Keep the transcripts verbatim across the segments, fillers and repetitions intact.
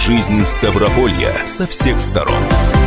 Жизнь Ставрополья со всех сторон.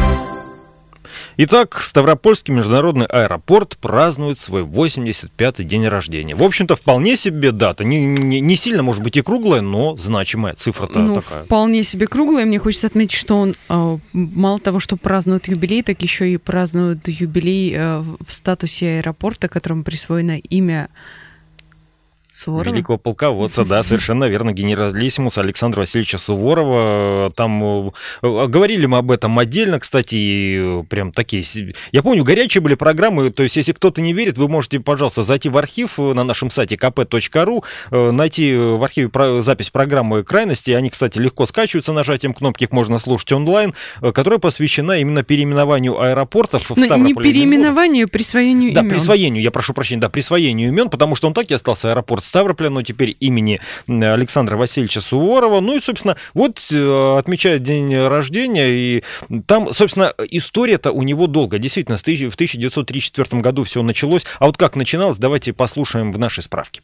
Итак, Ставропольский международный аэропорт празднует свой восемьдесят пятый день рождения. В общем-то, вполне себе дата. Не, не, не сильно, может быть, и круглая, но значимая цифра-то ну, такая. Вполне себе круглая. Мне хочется отметить, что он э, мало того, что празднует юбилей, так еще и празднует юбилей э, в статусе аэропорта, которому присвоено имя Суворова? Великого полководца, да, совершенно верно, генералиссимуса Александра Васильевича Суворова. Там говорили мы об этом отдельно, кстати, прям такие... Я помню, горячие были программы, то есть если кто-то не верит, вы можете, пожалуйста, зайти в архив на нашем сайте ка пэ точка ру, найти в архиве запись программы «Крайности». Они, кстати, легко скачиваются нажатием кнопки, их можно слушать онлайн, которая посвящена именно переименованию аэропортов в Ставрополе. Не переименованию, а присвоению да, имен. Да, присвоению, я прошу прощения, да, присвоению имен, потому что он так и остался аэропорт Ставрополя, но теперь имени Александра Васильевича Суворова. Ну и, собственно, вот отмечает день рождения, и там, собственно, история-то у него долгая. Действительно, в тысяча девятьсот тридцать четвёртом году все началось. А вот как начиналось, давайте послушаем в нашей справке.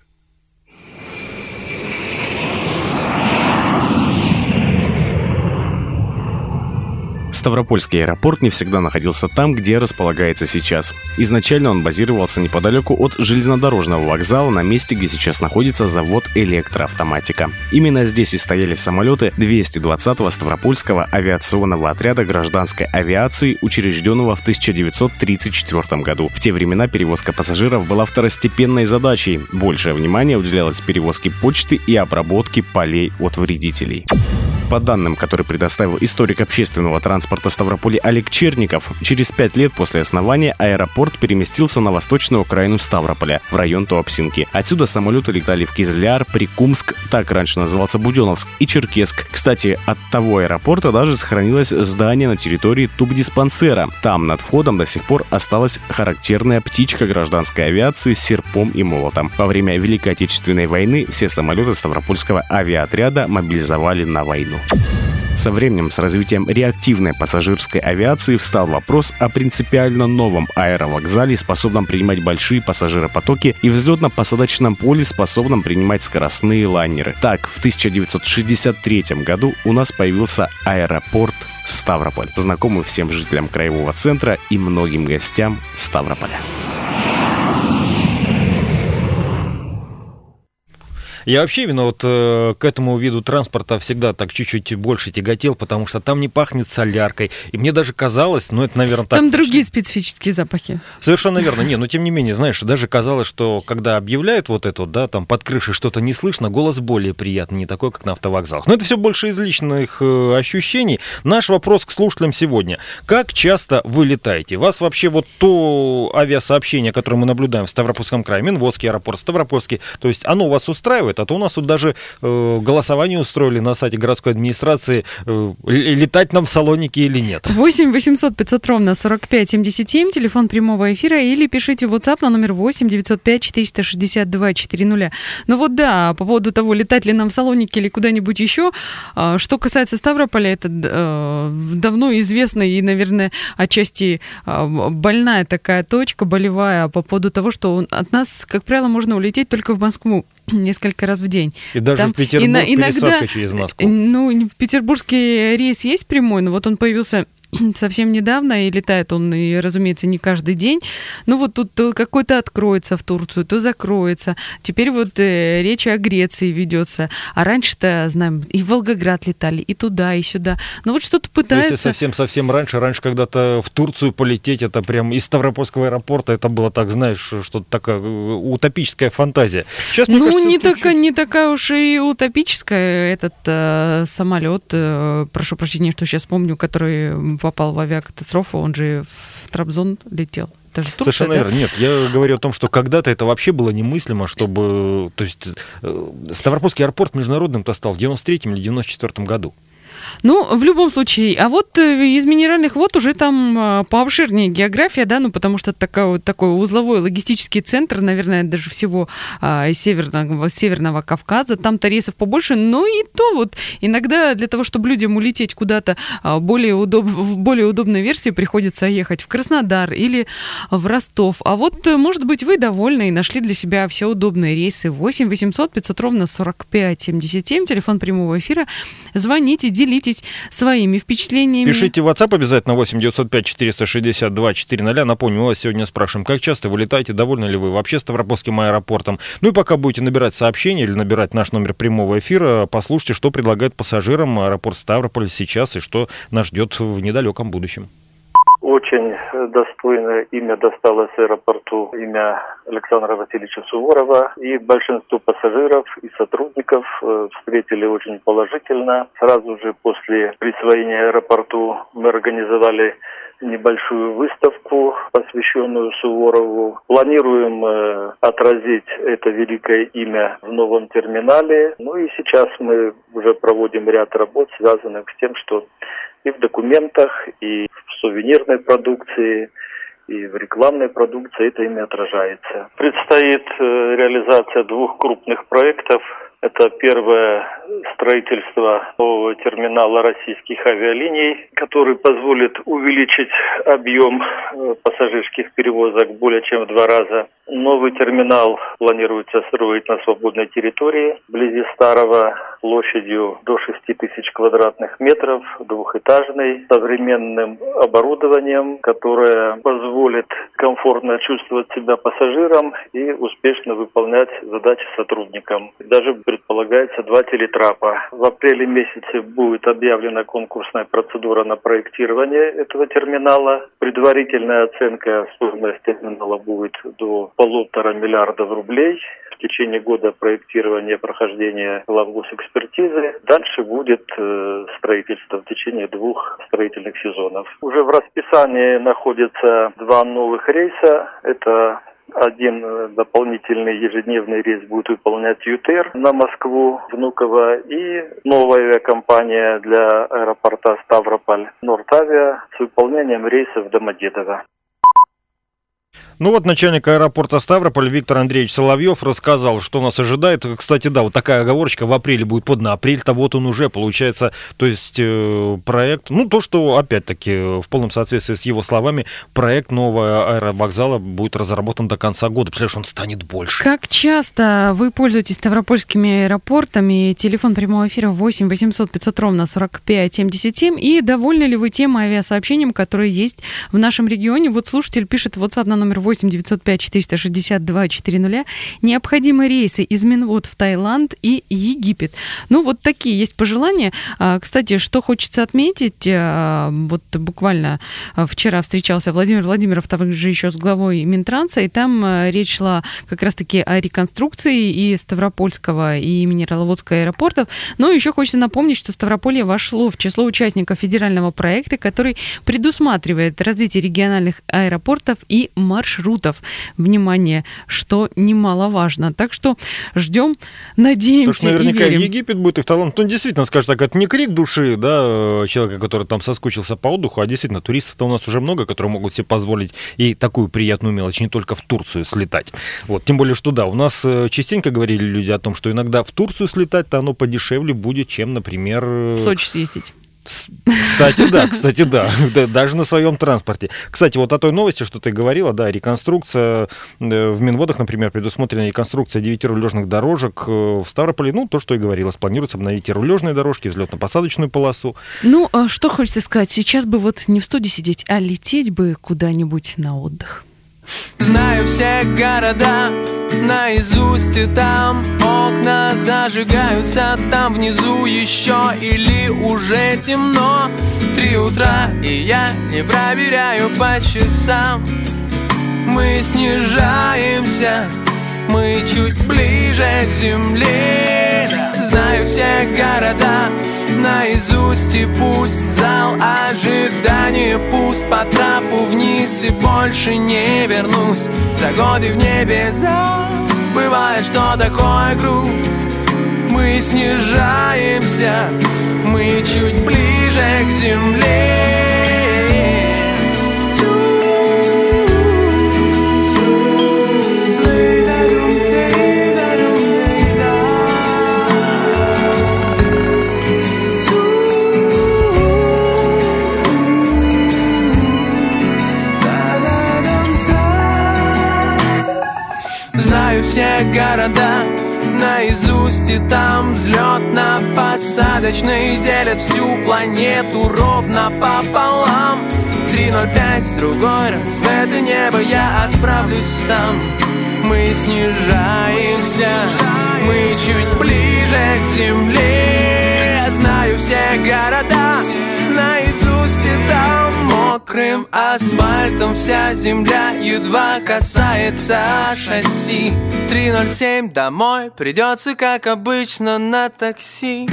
Ставропольский аэропорт не всегда находился там, где располагается сейчас. Изначально он базировался неподалеку от железнодорожного вокзала, на месте, где сейчас находится завод «Электроавтоматика». Именно здесь и стояли самолеты двести двадцатого Ставропольского авиационного отряда гражданской авиации, учрежденного в тысяча девятьсот тридцать четвёртом году. В те времена перевозка пассажиров была второстепенной задачей. Большее внимание уделялось перевозке почты и обработке полей от вредителей. По данным, которые предоставил историк общественного транспорта Ставрополя Олег Черников, через пять лет после основания аэропорт переместился на восточную окраину Ставрополя, в район Туапсинки. Отсюда самолеты летали в Кизляр, Прикумск, так раньше назывался Буденновск, и Черкесск. Кстати, от того аэропорта даже сохранилось здание на территории тубдиспансера. Там над входом до сих пор осталась характерная птичка гражданской авиации с серпом и молотом. Во время Великой Отечественной войны все самолеты Ставропольского авиаотряда мобилизовали на войну. Со временем, с развитием реактивной пассажирской авиации, встал вопрос о принципиально новом аэровокзале, способном принимать большие пассажиропотоки, и взлетно-посадочном поле, способном принимать скоростные лайнеры. Так, в тысяча девятьсот шестьдесят третьем году у нас появился аэропорт Ставрополь, знакомый всем жителям краевого центра и многим гостям Ставрополя. Я вообще именно вот э, к этому виду транспорта всегда так чуть-чуть больше тяготел, потому что там не пахнет соляркой. И мне даже казалось, ну это, наверное, так... Там другие специфические запахи. Совершенно верно. Не, но тем не менее, знаешь, даже казалось, что когда объявляют вот это, да, там под крышей что-то не слышно, голос более приятный, не такой, как на автовокзалах. Но это все больше из личных э, ощущений. Наш вопрос к слушателям сегодня. Как часто вы летаете? Вас вообще вот то авиасообщение, которое мы наблюдаем в Ставропольском крае, Минводский аэропорт, Ставропольский, то есть оно вас устраивает? А то у нас тут даже э, голосование устроили на сайте городской администрации, э, летать нам в Салоники или нет. восемь восемьсот пятьсот ровно сорок пять семьдесят семь, телефон прямого эфира, или пишите в WhatsApp на номер восемь девятьсот пять четыреста шестьдесят два четыреста. Ну вот да, по поводу того, летать ли нам в Салоники или куда-нибудь еще, э, что касается Ставрополя, это э, давно известная и, наверное, отчасти э, больная такая точка, болевая, по поводу того, что от нас, как правило, можно улететь только в Москву несколько раз в день. И даже там в Петербург ино- пересадка иногда, через Москву. Ну, петербургский рейс есть прямой, но вот он появился совсем недавно, и летает он, и, разумеется, не каждый день. Ну вот тут то какой-то откроется в Турцию, то закроется. Теперь вот э, речь о Греции ведется. А раньше-то, знаем, и в Волгоград летали, и туда, и сюда. Но вот что-то пытаются... Если совсем-совсем раньше, раньше когда-то в Турцию полететь, это прям из Ставропольского аэропорта, это было так, знаешь, что-то такая утопическая фантазия. Сейчас, мне ну, кажется, не, чуть-чуть... такая, не такая уж и утопическая. Этот э, самолет, э, прошу прощения, что сейчас помню, который попал в авиакатастрофу, он же в Трабзон летел. Это же Турция, совершенно верно. Да? Нет, я говорю о том, что когда-то это вообще было немыслимо, чтобы... То есть Ставропольский аэропорт международным-то стал в девяносто третьем или девяносто четвёртом году. Ну, в любом случае. А вот из минеральных вод уже там пообширнее география, да, ну, потому что такой, такой узловой логистический центр, наверное, даже всего а, северного, северного Кавказа. Там-то рейсов побольше, но и то вот иногда для того, чтобы людям улететь куда-то а, более удоб... в более удобной версии, приходится ехать в Краснодар или в Ростов. А вот, может быть, вы довольны и нашли для себя все удобные рейсы. восемь восемьсот пятьсот ровно сорок пять семьдесят семь, телефон прямого эфира. Звоните, делитесь делитесь своими впечатлениями. Пишите в WhatsApp обязательно восемь девятьсот пять четыреста шестьдесят два четыреста. Напомню, мы вас сегодня спрашиваем, как часто вы летаете, довольны ли вы вообще Ставропольским аэропортом. Ну и пока будете набирать сообщения или набирать наш номер прямого эфира, послушайте, что предлагает пассажирам аэропорт Ставрополь сейчас и что нас ждет в недалеком будущем. Очень достойное имя досталось аэропорту, имя Александра Васильевича Суворова. И большинство пассажиров и сотрудников встретили очень положительно. Сразу же после присвоения аэропорту мы организовали небольшую выставку, посвященную Суворову. Планируем э, отразить это великое имя в новом терминале. Ну и сейчас мы уже проводим ряд работ, связанных с тем, что и в документах, и в сувенирной продукции, и в рекламной продукции это имя отражается. Предстоит э, реализация двух крупных проектов. Это первое строительство нового терминала российских авиалиний, который позволит увеличить объем пассажирских перевозок более чем в два раза. Новый терминал планируется строить на свободной территории, вблизи старого, площадью до шести тысяч квадратных метров, двухэтажный, современным оборудованием, которое позволит комфортно чувствовать себя пассажирам и успешно выполнять задачи сотрудникам. Даже предполагается два телетрапа. В апреле месяце будет объявлена конкурсная процедура на проектирование этого терминала. Предварительная оценка стоимости терминала будет до полутора миллиардов рублей. В течение года проектирования, прохождения главгосэкспертизы. Дальше будет э, строительство в течение двух строительных сезонов. Уже в расписании находятся два новых рейса. Это один дополнительный ежедневный рейс будет выполнять ЮТР на Москву, Внуково, и новая авиакомпания для аэропорта Ставрополь Нортавиа с выполнением рейсов Домодедово. Ну вот начальник аэропорта Ставрополь Виктор Андреевич Соловьев рассказал, что нас ожидает. Кстати, да, вот такая оговорочка, в апреле будет подана. Апрель-то вот он уже, получается, то есть э, проект, ну то, что опять-таки в полном соответствии с его словами, проект нового аэровокзала будет разработан до конца года. Представляешь, он станет больше. Как часто вы пользуетесь ставропольскими аэропортами? Телефон прямого эфира восемь восемьсот пятьсот ровно сорок пять семьдесят семь. И довольны ли вы тем авиасообщением, которые есть в нашем регионе? Вот слушатель пишет в WhatsApp на номер восемь девятьсот пять четыреста шестьдесят два четыреста. Необходимы рейсы из Минвод в Таиланд и Египет. Ну, вот такие есть пожелания. Кстати, что хочется отметить, вот буквально вчера встречался Владимир Владимиров, также еще с главой Минтранса, и там речь шла как раз-таки о реконструкции и Ставропольского, и Минераловодского аэропортов. Но еще хочется напомнить, что Ставрополье вошло в число участников федерального проекта, который предусматривает развитие региональных аэропортов и маршрутов. Внимание, что немаловажно. Так что ждем, надеемся. Потому что наверняка и верим. Египет будет и в Таиланд. Ну, действительно, скажем так, это не крик души, да, человека, который там соскучился по отдыху, а действительно, туристов-то у нас уже много, которые могут себе позволить и такую приятную мелочь не только в Турцию слетать. Вот, тем более, что да, у нас частенько говорили люди о том, что иногда в Турцию слетать-то оно подешевле будет, чем, например... В Сочи съездить. Кстати, да, кстати, да, даже на своем транспорте. Кстати, вот о той новости, что ты говорила, да, реконструкция в Минводах, например, предусмотрена реконструкция девяти рулежных дорожек в Ставрополе. Ну, то, что и говорила, планируется обновить и рулежные дорожки, взлетно-посадочную полосу. Ну, что хочется сказать, сейчас бы вот не в студии сидеть, а лететь бы куда-нибудь на отдых. Знаю все города наизусть, и там окна зажигаются, там внизу еще или уже темно. Три утра, и я не проверяю по часам. Мы снижаемся, мы чуть ближе к земле. Знаю все города наизусть, и пусть зал ожидания пуст. По трапу вниз и больше не вернусь. За годы в небе забывает, что такое грусть. Мы снижаемся, мы чуть ближе к земле. Знаю все города наизусть, и там взлетно-посадочный делят всю планету ровно пополам. Три ноль пять, другой рассвет и небо, я отправлюсь сам. Мы снижаемся, мы чуть ближе к земле. Знаю все города наизусть, и там мокрым асфальтом вся земля едва касается шасси. Три ноль семь домой придется, как обычно, на такси.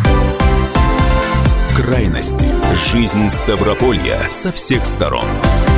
Крайности. Жизнь Ставрополья со всех сторон.